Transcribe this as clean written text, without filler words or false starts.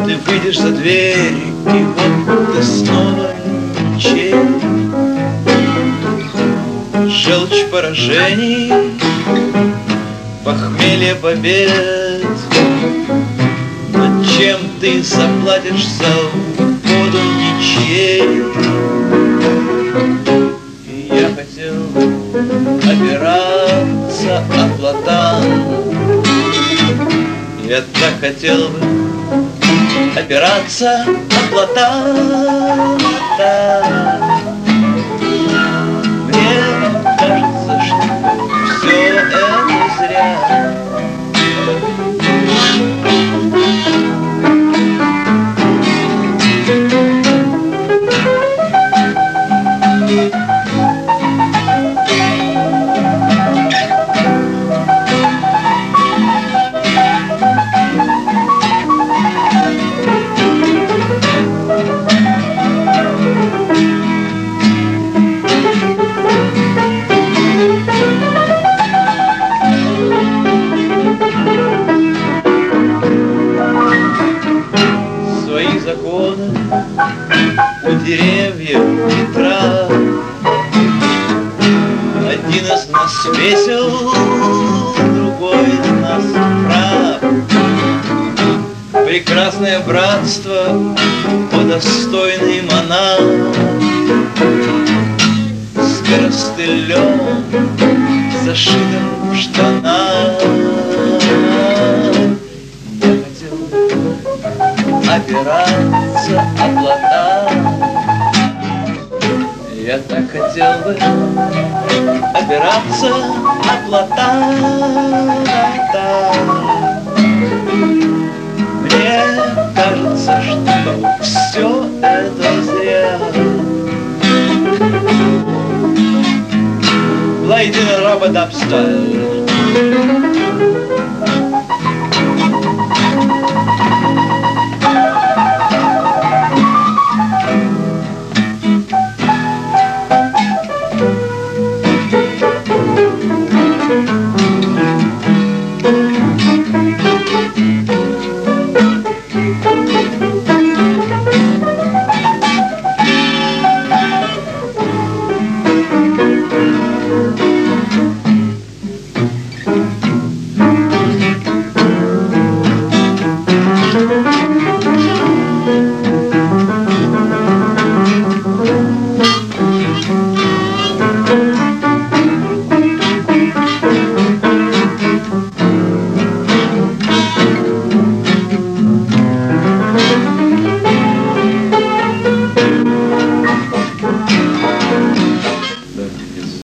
Ты выйдешь за дверь, и вот ты снова ничей. Желчь поражений, похмелье побед. Но чем ты заплатишь за воду ничей? И я хотел опираться о платан. Я так хотел бы опираться о платан. Мне кажется, что все это зря. Законы у деревьев и трав. Один из нас весел, другой из нас прав. Прекрасное братство, о достойный монах, с коростылем, зашитым в штанах. Опираться о платан. Я так хотел бы опираться о платан. Мне кажется, что все это зря. Played in a rubber dub style.